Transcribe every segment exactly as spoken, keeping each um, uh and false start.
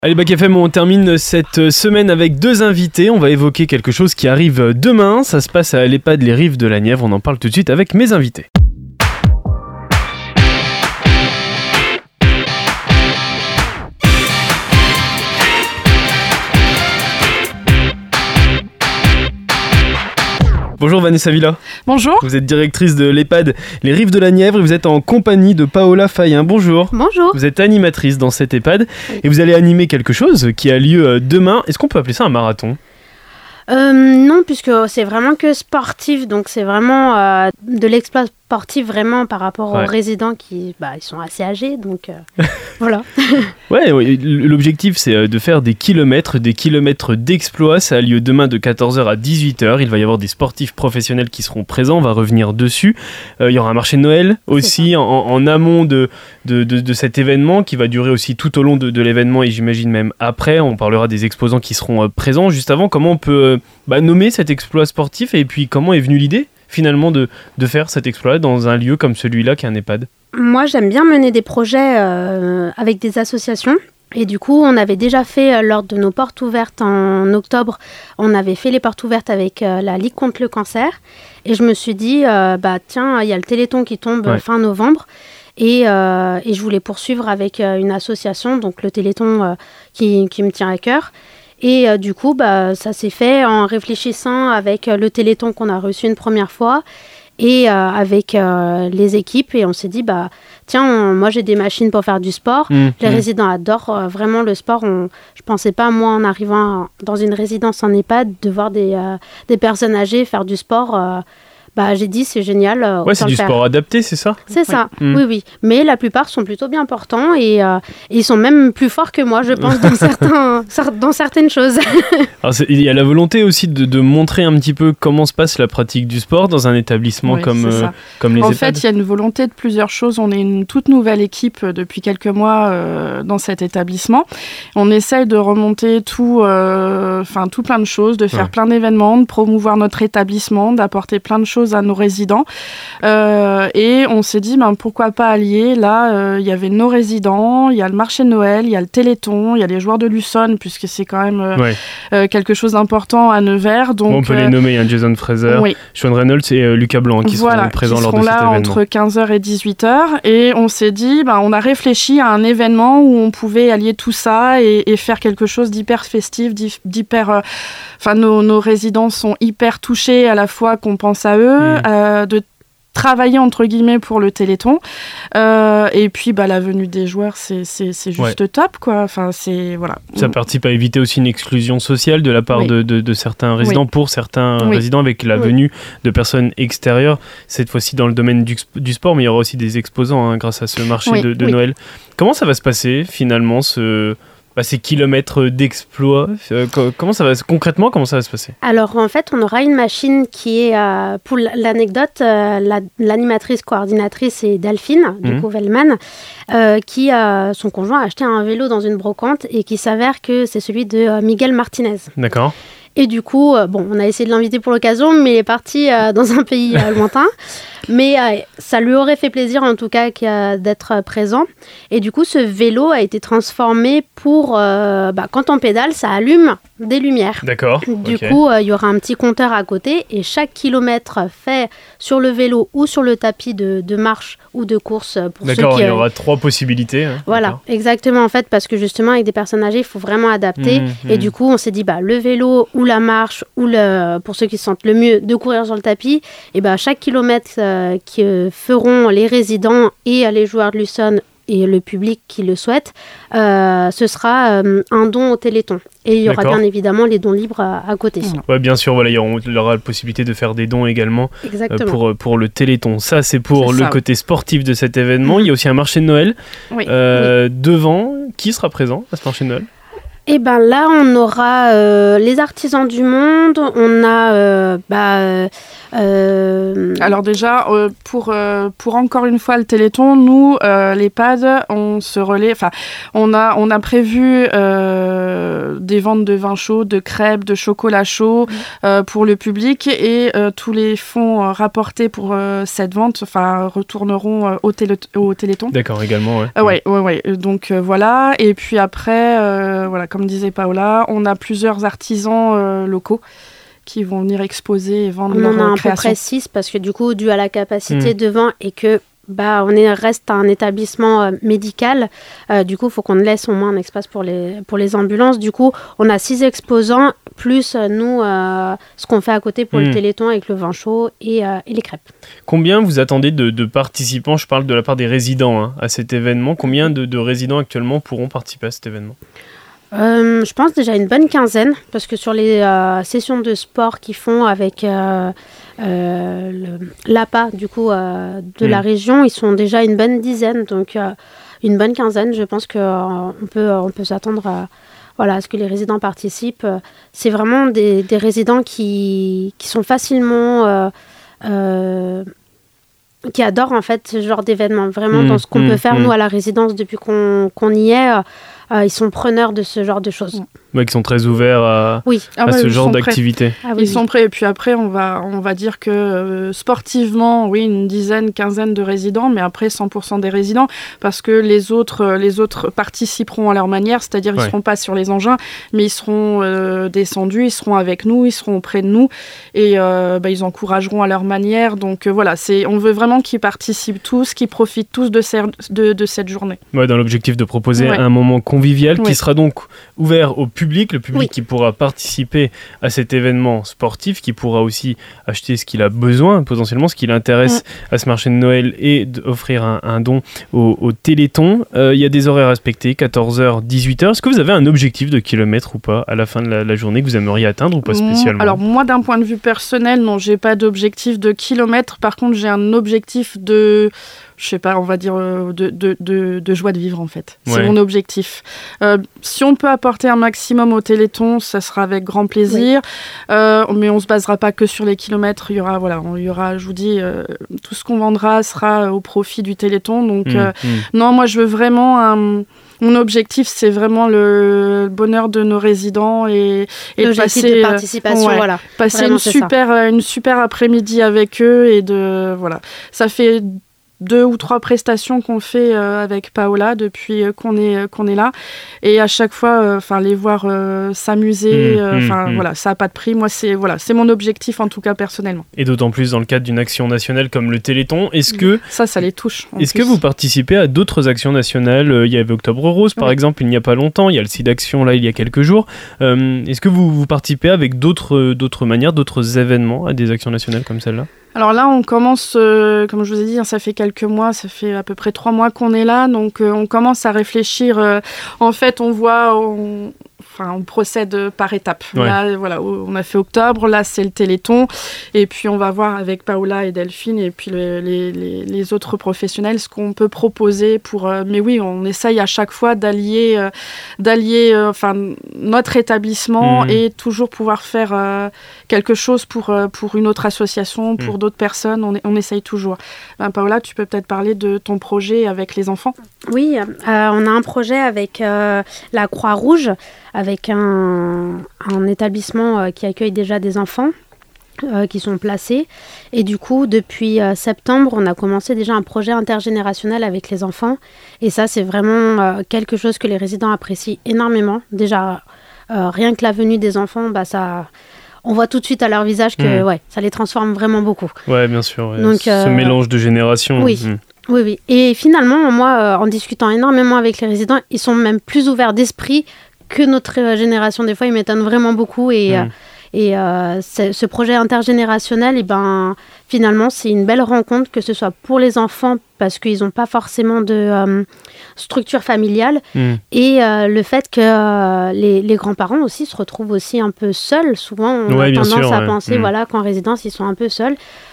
Allez, Bac F M, on termine cette semaine avec deux invités. On va évoquer quelque chose qui arrive demain. Ça se passe à l'EHPAD Les Rives de la Nièvre. On en parle tout de suite avec mes invités. Bonjour Vanessa Villa. Bonjour. Vous êtes directrice de l'EHPAD Les Rives de la Nièvre et vous êtes en compagnie de Paola Fayen. Bonjour. Bonjour. Vous êtes animatrice dans cette EHPAD et vous allez animer quelque chose qui a lieu demain. Est-ce qu'on peut appeler ça un marathon ? Euh, non, puisque c'est vraiment que sportif, donc c'est vraiment euh, de l'exploit sportif vraiment par rapport ouais. aux résidents qui bah, ils sont assez âgés, donc euh, voilà. Ouais, ouais, l'objectif c'est de faire des kilomètres, des kilomètres d'exploits. Ça a lieu demain de quatorze heures à dix-huit heures. Il va y avoir des sportifs professionnels qui seront présents, on va revenir dessus. Euh, il y aura un marché de Noël aussi en, en amont de, de, de, de cet événement qui va durer aussi tout au long de, de l'événement et j'imagine même après. On parlera des exposants qui seront euh, présents. Juste avant, comment on peut euh, bah, nommer cet exploit sportif et puis comment est venue l'idée finalement de, de faire cet exploit dans un lieu comme celui-là qui est un EHPAD ? Moi, j'aime bien mener des projets euh, avec des associations. Et du coup, on avait déjà fait, euh, lors de nos portes ouvertes en octobre, on avait fait les portes ouvertes avec euh, la Ligue contre le cancer. Et je me suis dit, euh, bah tiens, il y a le Téléthon qui tombe ouais. fin novembre. Et, euh, et je voulais poursuivre avec euh, une association, donc le Téléthon euh, qui, qui me tient à cœur. Et euh, du coup, bah, ça s'est fait en réfléchissant avec euh, le Téléthon qu'on a reçu une première fois et euh, avec euh, les équipes. Et on s'est dit, bah, tiens, on, moi j'ai des machines pour faire du sport. Mmh, les mmh. résidents adorent euh, vraiment le sport. On, je ne pensais pas, moi, en arrivant dans une résidence en EHPAD, de voir des, euh, des personnes âgées faire du sport. Euh, Bah, j'ai dit, c'est génial. Euh, ouais, c'est du sport adapté, c'est ça ? C'est ça, mmh. oui, oui. Mais la plupart sont plutôt bien portants et, euh, et ils sont même plus forts que moi, je pense, dans, certains, dans certaines choses. Alors, il y a la volonté aussi de, de montrer un petit peu comment se passe la pratique du sport dans un établissement oui, comme, euh, comme les en EHPAD. En fait, il y a une volonté de plusieurs choses. On est une toute nouvelle équipe depuis quelques mois euh, dans cet établissement. On essaye de remonter tout, euh, enfin, tout plein de choses, de faire ouais. plein d'événements, de promouvoir notre établissement, d'apporter plein de choses à nos résidents euh, et on s'est dit ben, pourquoi pas allier là il euh, y avait nos résidents, il y a le marché de Noël, il y a le Téléthon, il y a les joueurs de Luçon puisque c'est quand même euh, ouais. euh, quelque chose d'important à Nevers donc, bon, on peut euh, les nommer, hein, Jason Fraser, oui. Sean Reynolds et euh, Lucas Blanc qui voilà, seront présents qui lors seront de cet là événement entre quinze heures et dix-huit heures et on s'est dit ben, on a réfléchi à un événement où on pouvait allier tout ça et, et faire quelque chose d'hyper festif, d'hyper enfin euh, nos, nos résidents sont hyper touchés à la fois qu'on pense à eux mmh. Euh, de travailler entre guillemets pour le Téléthon euh, et puis bah, la venue des joueurs c'est, c'est, c'est juste ouais. top quoi. Enfin, c'est, voilà. Ça participe à éviter aussi une exclusion sociale de la part oui. de, de, de certains résidents oui. pour certains oui. résidents avec la oui. venue de personnes extérieures cette fois-ci dans le domaine du, du sport mais il y aura aussi des exposants hein, grâce à ce marché oui. de, de oui. Noël. Comment ça va se passer finalement ce... Bah, ces kilomètres d'exploits, euh, comment ça va concrètement comment ça va se passer ? Alors en fait, on aura une machine qui est, euh, pour l'anecdote, euh, la, l'animatrice coordinatrice c'est Delphine, du mmh. coup Vellman, euh, qui euh, son conjoint a acheté un vélo dans une brocante et qui s'avère que c'est celui de euh, Miguel Martinez. D'accord. Et du coup, euh, bon, on a essayé de l'inviter pour l'occasion, mais il est parti euh, dans un pays euh, lointain. Mais euh, ça lui aurait fait plaisir, en tout cas, euh, d'être euh, présent. Et du coup, ce vélo a été transformé pour... Euh, bah, quand on pédale, ça allume des lumières. D'accord. Du okay. coup, il euh, y aura un petit compteur à côté. Et chaque kilomètre fait sur le vélo ou sur le tapis de, de marche ou de course... Pour D'accord, ceux qui, il y aura euh, trois possibilités. Hein. Voilà, D'accord. exactement, en fait, parce que justement, avec des personnes âgées, il faut vraiment adapter. Mmh, et mmh. du coup, on s'est dit, bah, le vélo ou la marche, ou le, pour ceux qui se sentent le mieux, de courir sur le tapis, et bah, chaque kilomètre euh, que euh, feront les résidents et euh, les joueurs de Luçon et le public qui le souhaite, euh, ce sera euh, un don au Téléthon. Et il y aura D'accord. bien évidemment les dons libres à, à côté. Ouais, bien sûr, voilà, il y aura, il y aura la possibilité de faire des dons également euh, pour, pour le Téléthon. Ça, c'est pour c'est le ça. côté sportif de cet événement. Mmh. Il y a aussi un marché de Noël. Oui. Euh, oui. Devant, qui sera présent à ce marché de Noël ? Et ben là, on aura euh, les artisans du monde, on a... Euh, bah, euh, Alors déjà, euh, pour, euh, pour encore une fois le Téléthon, nous, euh, l'EHPAD, on se relaie... Enfin, on a, on a prévu euh, des ventes de vin chaud, de crêpes, de chocolat chaud mmh. euh, pour le public et euh, tous les fonds euh, rapportés pour euh, cette vente enfin, retourneront euh, au, télé- au Téléthon. D'accord, également, ouais. Euh, ouais, ouais, ouais. Donc euh, voilà. Et puis après, euh, voilà, comme disait Paola, on a plusieurs artisans euh, locaux qui vont venir exposer et vendre on leur en a à création. peu près six parce que du coup, dû à la capacité mmh. de vent et que bah, on est, reste un établissement euh, médical, euh, du coup, il faut qu'on laisse au moins un espace pour les, pour les ambulances. Du coup, on a six exposants, plus euh, nous, euh, ce qu'on fait à côté pour mmh. le Téléthon avec le vin chaud et, euh, et les crêpes. Combien vous attendez de, de participants, je parle de la part des résidents hein, à cet événement, combien de, de résidents actuellement pourront participer à cet événement ? Euh, je pense déjà une bonne quinzaine, parce que sur les euh, sessions de sport qu'ils font avec euh, euh, le, l'A P A du coup, euh, de mmh. la région, ils sont déjà une bonne dizaine, donc euh, une bonne quinzaine, je pense qu'on euh, peut, on peut s'attendre à, voilà, à ce que les résidents participent. C'est vraiment des, des résidents qui, qui sont facilement... Euh, euh, qui adorent en fait ce genre d'événement, vraiment mmh, dans ce qu'on mmh, peut faire mmh. nous à la résidence depuis qu'on, qu'on y est. Euh, ils sont preneurs de ce genre de choses. Ouais, qui sont très ouverts à, oui. à ah ce ouais, genre d'activité. Ah oui, ils oui. sont prêts. Et puis après, on va, on va dire que euh, sportivement, oui, une dizaine, quinzaine de résidents, mais après cent pour cent des résidents, parce que les autres, les autres participeront à leur manière, c'est-à-dire ils ne ouais. seront pas sur les engins, mais ils seront euh, descendus, ils seront avec nous, ils seront auprès de nous, et euh, bah, ils encourageront à leur manière. Donc euh, voilà, c'est, on veut vraiment qu'ils participent tous, qu'ils profitent tous de, ces, de, de cette journée. Ouais, dans l'objectif de proposer ouais. un moment convivial ouais. qui sera donc ouvert au public, le public oui. qui pourra participer à cet événement sportif, qui pourra aussi acheter ce qu'il a besoin, potentiellement ce qui l'intéresse ouais. à ce marché de Noël et offrir un, un don au, au Téléthon. Il euh, y a des horaires respectés, quatorze heures, dix-huit heures. Est-ce que vous avez un objectif de kilomètres ou pas à la fin de la, la journée que vous aimeriez atteindre ou pas spécialement ? Alors moi, d'un point de vue personnel, non, j'ai pas d'objectif de kilomètres. Par contre, j'ai un objectif de... je sais pas, on va dire de, de, de, de joie de vivre en fait. C'est ouais. mon objectif. Euh, si on peut apporter un maximum au Téléthon, ça sera avec grand plaisir. Oui. Euh, mais on se basera pas que sur les kilomètres. Il y aura, voilà, il y aura, je vous dis, euh, tout ce qu'on vendra sera au profit du Téléthon. Donc mmh, euh, mmh. non, moi je veux vraiment un... Mon objectif, c'est vraiment le bonheur de nos résidents et, et de passer, de participation, ouais, voilà. passer une super, une super après-midi avec eux et de voilà. Ça fait deux ou trois prestations qu'on fait euh, avec Paola depuis euh, qu'on est euh, qu'on est là, et à chaque fois, enfin euh, les voir euh, s'amuser, enfin mmh, mmh, voilà, ça a pas de prix. Moi, c'est voilà, c'est mon objectif en tout cas personnellement. Et d'autant plus dans le cadre d'une action nationale comme le Téléthon. Est-ce que ça, ça les touche. Est-ce plus. que vous participez à d'autres actions nationales ? Il y avait Octobre Rose, par oui. exemple, il n'y a pas longtemps. Il y a le SIDAction là, il y a quelques jours. Euh, est-ce que vous vous participez avec d'autres d'autres manières, d'autres événements à des actions nationales comme celle-là ? Alors là, on commence, euh, comme je vous ai dit, hein, ça fait quelques mois, ça fait à peu près trois mois qu'on est là, donc euh, on commence à réfléchir. Euh, en fait, on voit, on, enfin, on procède par étapes. Ouais. Là, voilà, on a fait octobre, là c'est le Téléthon, et puis on va voir avec Paola et Delphine et puis le, les, les, les autres professionnels ce qu'on peut proposer pour. Euh, mais oui, on essaye à chaque fois d'allier, euh, d'allier, euh, enfin, notre établissement mmh. et toujours pouvoir faire euh, quelque chose pour euh, pour une autre association, pour mmh. d'autres personnes. On, on essaye toujours. Ben, Paola, tu peux peut-être parler de ton projet avec les enfants ? Oui, euh, on a un projet avec euh, la Croix-Rouge, avec un, un établissement euh, qui accueille déjà des enfants euh, qui sont placés. Et du coup, depuis euh, septembre, on a commencé déjà un projet intergénérationnel avec les enfants. Et ça, c'est vraiment euh, quelque chose que les résidents apprécient énormément. Déjà, euh, rien que la venue des enfants, bah, ça... on voit tout de suite à leur visage que mmh. ouais, ça les transforme vraiment beaucoup. Ouais, bien sûr. Ouais. Donc, Ce euh, mélange de générations. Oui. Mmh. Oui, oui. Et finalement, moi, euh, en discutant énormément avec les résidents, ils sont même plus ouverts d'esprit que notre euh, génération. Des fois, ils m'étonnent vraiment beaucoup. Et, mmh. euh, et euh, ce projet intergénérationnel, et ben, finalement, c'est une belle rencontre, que ce soit pour les enfants, parce qu'ils n'ont pas forcément de euh, structure familiale. Mmh. Et euh, le fait que euh, les, les grands-parents aussi se retrouvent aussi un peu seuls. Souvent, on ouais, a tendance sûr, à ouais. penser mmh. voilà, qu'en résidence, ils sont un peu seuls.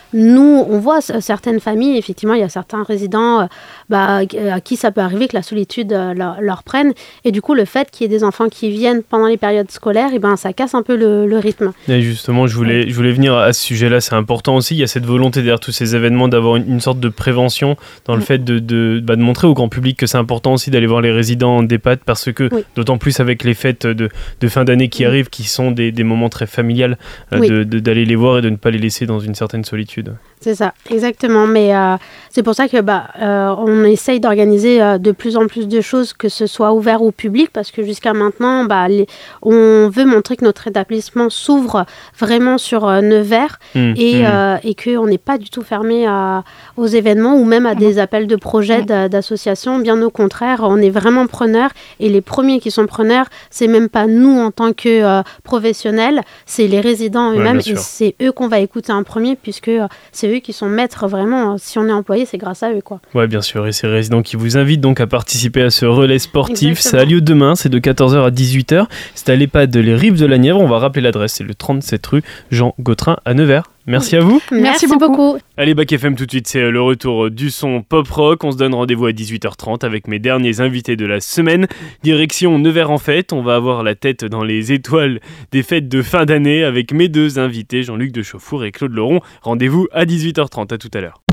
nous, on voit certaines familles, effectivement, il y a certains résidents euh, bah, à qui ça peut arriver que la solitude euh, leur, leur prenne. Et du coup, le fait qu'il y ait des enfants qui viennent pendant les périodes scolaires, et ben, ça casse un peu le, le rythme. Et justement, je voulais, je voulais venir à ce sujet-là, c'est important aussi. Il y a cette volonté derrière tous ces événements d'avoir une, une sorte de prévention dans le oui. fait de, de, bah, de montrer au grand public que c'est important aussi d'aller voir les résidents d'EHPAD parce que, oui. d'autant plus avec les fêtes de, de fin d'année qui oui. arrivent, qui sont des, des moments très familiales, euh, oui. de, de, d'aller les voir et de ne pas les laisser dans une certaine solitude. C'est ça, exactement. Mais euh, c'est pour ça que bah, euh, on essaye d'organiser euh, de plus en plus de choses, que ce soit ouvert au public, parce que jusqu'à maintenant, bah, les, on veut montrer que notre établissement s'ouvre vraiment sur euh, Nevers mmh, et, mmh. euh, et qu'on n'est pas du tout fermé à, aux événements ou même à mmh. des appels de projets mmh. d'associations. Bien au contraire, on est vraiment preneurs et les premiers qui sont preneurs, c'est même pas nous en tant que euh, professionnels, c'est les résidents eux-mêmes ouais, et c'est eux qu'on va écouter en premier puisque euh, c'est eux qui sont maîtres vraiment. Si on est employé, c'est grâce à eux, quoi. Ouais, bien sûr. Et c'est les résidents qui vous invitent donc à participer à ce relais sportif. Exactement. Ça a lieu demain, c'est de quatorze heures à dix-huit heures. C'est à l'EHPAD Les Rives de la Nièvre. On va rappeler l'adresse, c'est le trente-sept rue Jean Gautrin à Nevers. Merci à vous. Merci, Merci beaucoup. beaucoup. Allez, Bac F M tout de suite, c'est le retour du son pop-rock. On se donne rendez-vous à dix-huit heures trente avec mes derniers invités de la semaine. Direction Nevers en fête. On va avoir la tête dans les étoiles des fêtes de fin d'année avec mes deux invités, Jean-Luc Dechauffour et Claude Laurent. Rendez-vous à dix-huit heures trente. À tout à l'heure.